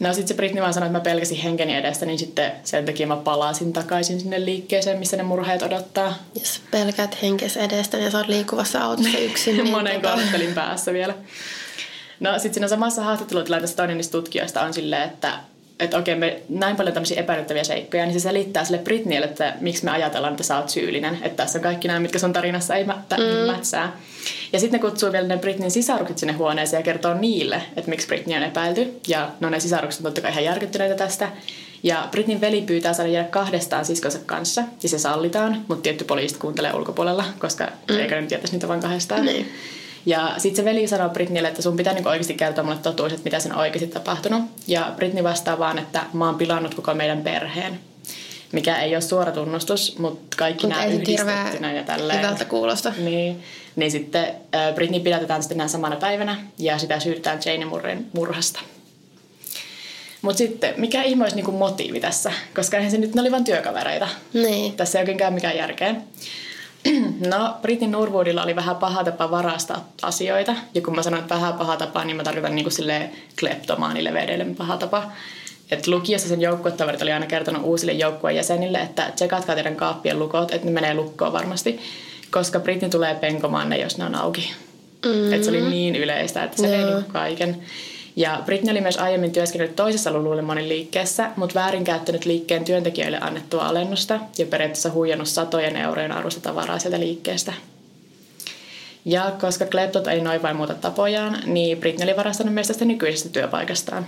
No sit se Britney vaan sanoi, että mä pelkäsin henkeni edestä, niin sitten sen takia mä palasin takaisin sinne liikkeeseen, missä ne murheet odottaa. Jos pelkät henkes edestä, niin sä oot liikkuvassa autossa yksin. Niin monen tota... korttelin päässä vielä. No sit siinä samassa haastattelutilanteessa toinen niistä tutkijoista on silleen, että että okei, me näin paljon tämmöisiä epäilyttäviä seikkoja, niin se selittää sille Britneylle, että miksi me ajatellaan, että sä oot syyllinen. Että tässä on kaikki nämä, mitkä sun tarinassa ei mättä, mm. mätsää. Ja sitten ne kutsuu vielä ne Britneyn sisarukset sinne huoneeseen ja kertoo niille, että miksi Britney on epäilty. Ja no ne sisarukset on totta kai ihan järkyttyneitä tästä. Ja Britneyn veli pyytää saada jäädä kahdestaan siskonsa kanssa, ja se sallitaan, mutta tietty poliisit kuuntelee ulkopuolella, koska mm. eikä nyt tietäisi niitä vaan kahdestaan. Niin. Ja sitten se veli sanoo Britneylle, että sun pitää niinku oikeasti kertoa mulle totuus, että mitä sen on oikeasti tapahtunut. Ja Britney vastaa vaan, että mä oon pilannut koko meidän perheen. Mikä ei ole suora tunnustus, mutta kaikki Mut nämä yhdistettynä ja tälleen. Hyvältä kuulosta. Niin, niin sitten äh, Britney pidätetään sitten näin samana päivänä ja sitä syytetään Jane Murrayn murhasta. Mutta sitten, mikä ihme olisi niinku motiivi tässä? Koska eihän se nyt, ne oli vain työkavereita. Niin. Tässä ei oikein käy mikään järkeä. No, Britney Norwoodilla oli vähän paha tapa varastaa asioita. Ja kun mä sanon, että vähän paha tapa, niin mä tarkoitan niin kuin silleen kleptomaanilevedeille paha tapa. Että lukiossa sen joukkuetaverit oli aina kertonut uusille joukkueen jäsenille, että tsekatkaa teidän kaappien lukot, että ne menee lukkoon varmasti. Koska Britney tulee penkomaan ne, jos ne on auki. Mm-hmm. Että se oli niin yleistä, että se vei no. kaiken. Ja Britney oli myös aiemmin työskennellyt toisessa Lululemonin liikkeessä, mutta väärinkäyttänyt liikkeen työntekijöille annettua alennusta ja periaatteessa huijannut satojen eurojen arvosta tavaraa sieltä liikkeestä. Ja koska kleptot ei noin vain muuta tapojaan, niin Britney oli varastanut myös tästä nykyisestä työpaikastaan.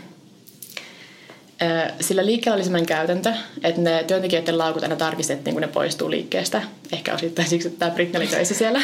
Sillä liikkeellä oli sellainen käytäntö, että ne työntekijöiden laukut aina tarkistettiin, kun ne poistuu liikkeestä. Ehkä osittain siksi, että tämä Britney oli töissä siellä.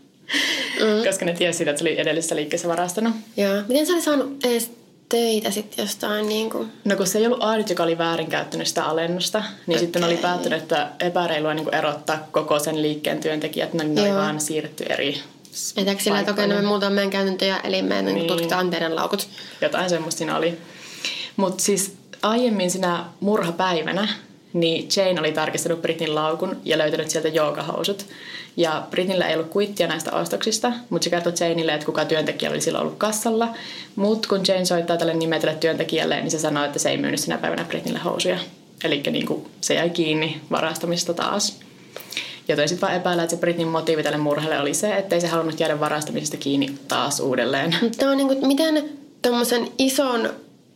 Mm. Koska ne tiesi siitä, että se oli edellisessä liikkeessä varastanut. Joo. Miten sä oli saanut edes töitä sitten jostain niin kuin... No kun se ei ollut ainut, joka oli väärinkäyttänyt sitä alennusta, niin okay. sitten ne oli päättänyt, että epäreilua niin kuin erottaa koko sen liikkeen työntekijät. Ne oli vaan siirretty eri Etäkö sillä, että okei, okay, me muutaan meidän käytäntöjä, eli me niin. tutkitaan teidän laukut. Jotain semmoista siinä oli. Mutta siis aiemmin siinä murhapäivänä niin Jane oli tarkistanut Britneyn laukun ja löytänyt sieltä joogahousut. Ja Britneyllä ei ollut kuittia näistä ostoksista, mutta se kertoi Janelle, että kuka työntekijä oli silloin ollut kassalla. Mutta kun Jane soittaa tälle nimetylle työntekijälle, niin se sanoi, että se ei myynyt sinä päivänä Britneylle housuja. Eli niin se jäi kiinni varastamista taas. Joten sitten vaan epäillä, että se Britneyn motiivi tälle murhalle oli se, ettei se halunnut jäädä varastamisesta kiinni taas uudelleen. Mutta on niin kuin, miten tuommoisen ison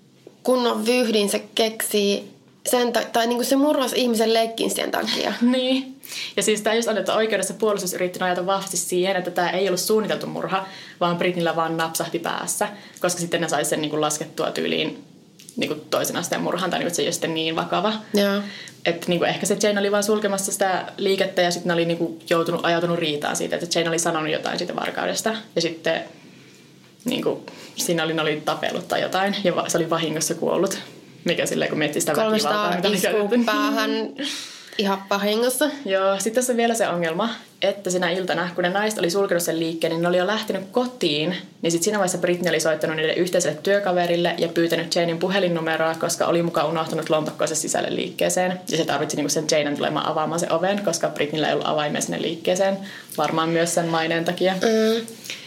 kunnon vyhdin se keksii sen ta- tai niin kuin se murhasi ihmisen leikkiin sen takia. Niin. Ja siis tämä just on, että oikeudessa puolustus yritti nojata vahvasti siihen, että tämä ei ollut suunniteltu murha, vaan Britneyllä vaan napsahti päässä, koska sitten ne saisi sen niin kuin laskettua tyyliin niin kuin toisen asteen murhaan, tai niin kuin, että se ei ole sitten niin vakava. Joo. Että niin kuin ehkä se Jane oli vaan sulkemassa sitä liikettä, ja sitten ne oli niin kuin joutunut, ajautunut riitaan siitä, että Jane oli sanonut jotain siitä varkaudesta, ja sitten niin kuin, siinä oli, ne oli tapellut tai jotain, ja se oli vahingossa kuollut. Mikä silleen, kun miettii sitä väkivaltaa, mitä oli käytetty. Päähän ihan vahingossa. Joo, sitten tässä on vielä se ongelma, että sinä iltana, kun ne naiset oli sulkenut sen liikkeen, niin ne oli jo lähtenyt kotiin. Niin sitten siinä vaiheessa Britney oli soittanut niiden yhteiselle työkaverille ja pyytänyt Janen puhelinnumeroa, koska oli mukaan unohtanut lompakkoonsa sisälle liikkeeseen. Ja se tarvitsi niinku sen Janen tulemaan avaamaan sen oven, koska Britneyllä ei ollut avaimia sinne liikkeeseen. Varmaan myös sen maineen takia. Mm.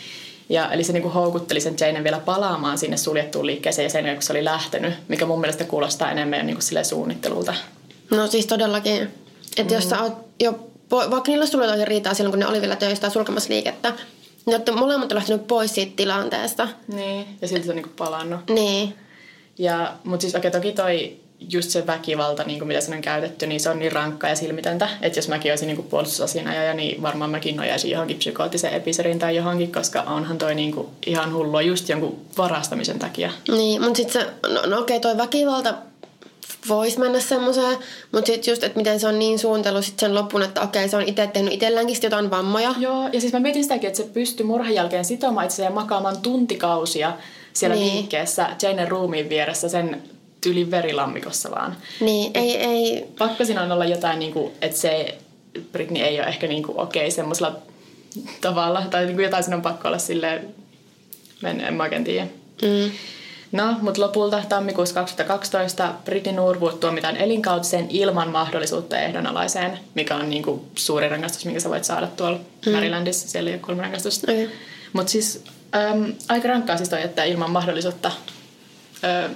Ja, eli se niinku houkutteli sen Janen vielä palaamaan sinne suljettuun liikkeeseen ja sen jälkeen, kun se oli lähtenyt, mikä mun mielestä kuulostaa enemmän jo niinku suunnittelulta. No siis todellakin. Että mm. jos sä oot jo, vaikka niillä olisi tullut jotain riitaa silloin, kun ne oli vielä töistä sulkemassa liikettä, niin olette molemmat on lähtenyt pois siitä tilanteesta. Niin, ja silti se on niinku palannut. Niin. Ja, mutta siis okei, okay, toki toi just se väkivalta, niin kuin mitä sen on käytetty, niin se on niin rankkaa ja silmitöntä, että jos mäkin olisin niin puolustusasianajaja, niin varmaan mäkin nojaisin johonkin psykoottiseen episodin tai johonkin, koska onhan toi niin kuin ihan hullua just jonkun varastamisen takia. Niin, mutta sitten se, no, no okei, toi väkivalta voisi mennä semmoiseen, mutta sitten just, että miten se on niin suunnitellut sitten sen loppuun, että okei, se on itse tehnyt itselläänkin jotain vammoja. Joo, ja siis mä mietin sitäkin, että se pystyi murhan jälkeen sitomaan itse ja makaamaan tuntikausia siellä niin. liikkeessä Janen ruumiin vieressä sen tyylin verilammikossa vaan. Niin, ei, ei... Pakko siinä on olla jotain, niin kuin, että se Britney ei ole ehkä niin kuin, okei okay, semmoisella tavalla, tai niin kuin jotain siinä on pakko olla silleen, en, en mä oikein tiedä. Mm. No, mutta lopulta tammikuussa kaksituhattakaksitoista Britney Norwood tuomitaan elinkautiseen ilman mahdollisuutta ehdonalaiseen, mikä on niin kuin suuri rangaistus, minkä sä voit saada tuolla mm. Marylandissa, siellä ei ole kolme rangaistusta. Mm. Mutta siis äm, aika rankkaa siis toi, että ilman mahdollisuutta... Ö,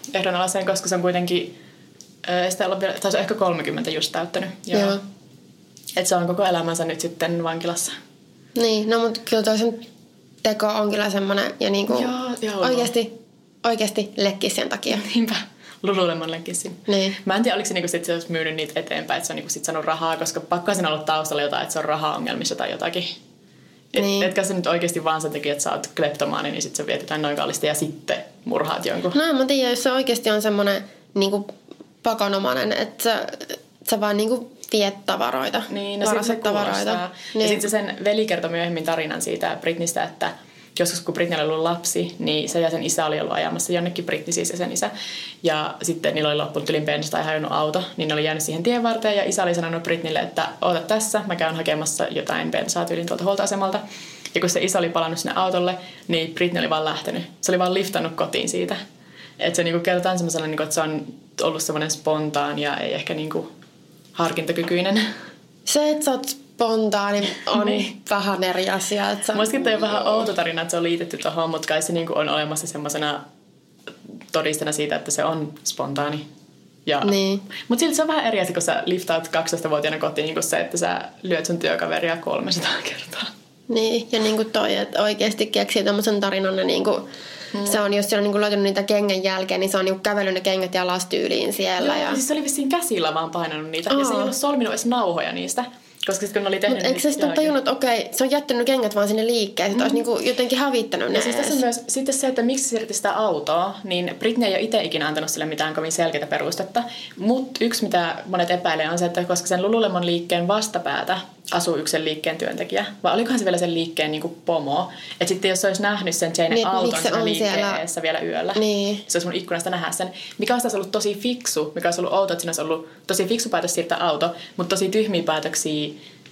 ehdonalaiseen, koska se on kuitenkin, ei sitä olla vielä, tai se on ehkä kolmekymmentä just täyttänyt. Joo. Joo. Että se on koko elämänsä nyt sitten vankilassa. Niin, no mutta kyllä toisen teko on kyllä semmoinen ja niinku joo, joo, oikeasti, oikeasti lekkis sen takia. Niinpä. Lululemon leggingsin. Niin. Mä en tiedä, oliko se, niinku sit, se olisi myynyt niitä eteenpäin, että se on niinku sit saanut rahaa, koska pakko sen ollut taustalla jotain, että se on rahaongelmissa tai jotakin. Et, niin. Etkä se nyt oikeasti vaan sen takia, että sä oot kleptomaani, niin sit sä viet jotain noin kallista ja sitten murhaat jonkun. No mä tiedän, jos se oikeasti on semmoinen niinku pakonomainen, että sä, sä vaan niinku viet tavaroita. Niin, no sit se tavaroita. Niin. Ja sitten se sen veli kertoi myöhemmin tarinan siitä Britnistä, että joskus kun Britney oli ollut lapsi, niin se ja sen isä oli ollut ajamassa jonnekin, Britney siis ja sen isä. Ja sitten niillä oli loppunut ylin bensa tai hajonnut auto, niin ne oli jäänyt siihen tien varteen ja isä oli sanonut Britneylle, että oota tässä, mä käyn hakemassa jotain bensaa tyylin tuolta huoltoasemalta. Ja kun se isä oli palannut sinne autolle, niin Britney oli vaan lähtenyt. Se oli vaan liftannut kotiin siitä. Että se niinku kerrotaan semmoisella, niinku, että se on ollut semmoinen spontaan ja ei ehkä niinku harkintakykyinen. Se, että sä oot spontaani, on niin. Vähän eri asia. Että muistin, että on vähän outo tarina, että se on liitetty tuohon, mutta kai se niinku on olemassa semmoisena todistena siitä, että se on spontaani. Ja, niin. Mutta silti se on vähän eri asia, kun sä liftaat kaksitoistavuotiaana kotiin, niin kuin se, että sä lyöt sun työkaveria kolmesataa kertaa. Niin, ja niin kuin toi, että oikeasti keksii tämmöisen tarinan, ja niin kuin, hmm. se on, jos siellä on niin löytynyt niitä kengän jälkeen, niin se on niin kävellyt ne kengät ja lastyyliin siellä. Joo, ja siis se oli vissiin käsillä vaan painanut niitä, Aa. ja se ei ollut solminut edes nauhoja niistä. Koska sitten kun ne oli tehnyt... Mutta eikö se sitten ole tajunnut, että okei, se on jättänyt kengät vaan sinne liikkeeseen, että mm. olisi niinku jotenkin hävittänyt ne. Ja siis tässä on myös sitten se, että miksi se siirti sitä autoa, niin Britney ei ole itse ikinä antanut sille mitään kovin selkeää perustetta. Mutta yksi, mitä monet epäilee, on se, että koska sen Lululemon liikkeen vastapäätä asuu yksi sen liikkeen työntekijä, vai olikohan se vielä sen liikkeen niinku pomo, että sitten jos se olisi nähnyt sen Janen niin, auton siinä liikkeessä vielä yöllä, niin. se olisi mun ikkunasta nähdä sen, mikä olisi ollut tosi fiksu, mikä olisi ollut outo, että siinä olisi ollut tosi fiksu päätös siirtää auto, mutta tosi tyhmiä päätöksiä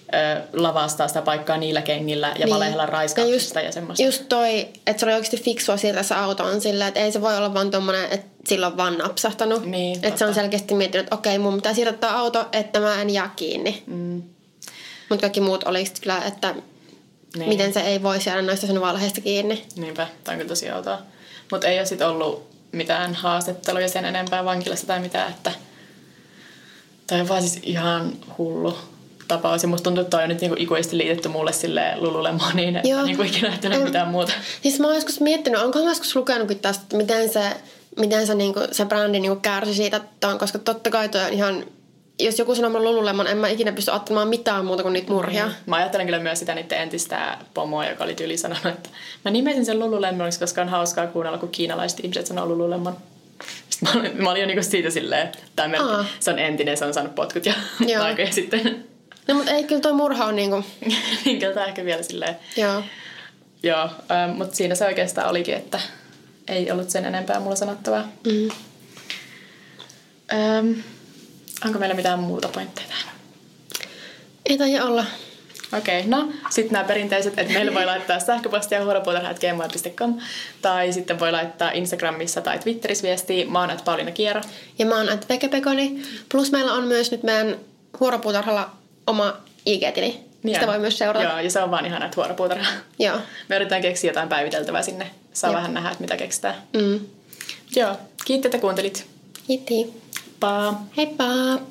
lavastaa sitä paikkaa niillä kengillä ja niin. Valehella raiskauksista ja, ja semmoista. Just toi, että se oli oikeasti fiksua siirtää se autoon silleen, että ei se voi olla vaan tommonen, että sillä on vaan napsahtanut. Niin, että se on selkeästi miettinyt, että okei, mun pitää siirtää auto, että mä en jää kiinni. Mm. Mutta kaikki muut oli kyllä, että niin. Miten se ei voi jäädä noista sen valheista kiinni. Niinpä, tämä on kyllä tosi outoa. Mutta ei ole sitten ollut mitään haastatteluja sen enempää vankilassa tai mitään, että tämä on vaan siis ihan hullu tapaus. Ja musta tuntuu, että toi on nyt niinku ikuisesti liitetty mulle silleen Lululemoniin, että mä niinku ikinä ajattelen mitään muuta. Siis mä oon joskus miettinyt, onko mä joskus lukenutkin tästä, että miten se, miten se, niinku, se brändi niinku kärsi siitä, on, koska totta kai toi on ihan, jos joku sanoo mun Lululemon, en mä ikinä pysty ajattelemaan mitään muuta kuin niitä murhia. Mm. Mä ajattelen kyllä myös sitä niiden entistä pomoa, joka oli tyyli sanonut, että mä nimesin sen Lululemoniksi, koska on hauskaa kuunnella, kun kiinalaiset ihmiset sanoo Lululemon. Sitten mä olin, mä olin jo niinku siitä silleen, että se on entinen, se on saanut potkut ja taikoja sitten. No, mutta ei kyllä toi murha on niinku... niin kyllä tää ehkä vielä silleen... Joo. Joo, ähm, mutta siinä se oikeastaan olikin, että ei ollut sen enempää mulla sanottavaa. Mm. Ähm, onko meillä mitään muuta pointteja tähän? Ei taida olla. Okei, okay, no sitten nämä perinteiset, että meillä voi laittaa sähköpostia huoropuutarha ät gmail piste com tai sitten voi laittaa Instagramissa tai Twitterissä viestiä. Mä oon at Pauliina Kiero. Ja mä oon at Peke Pekoni. Plus meillä on myös nyt meidän huoropuutarhalla oma I G-tili. Sitä ja. Voi myös seurata. Joo, ja se on vaan ihana, että huoropuutarha. Joo. Me yritetään keksiä jotain päiviteltävää sinne. Saa Jep. vähän nähdä, että mitä keksitään. Mm. Joo, kiitti, että kuuntelit. Kiitti. Paa. Heippa.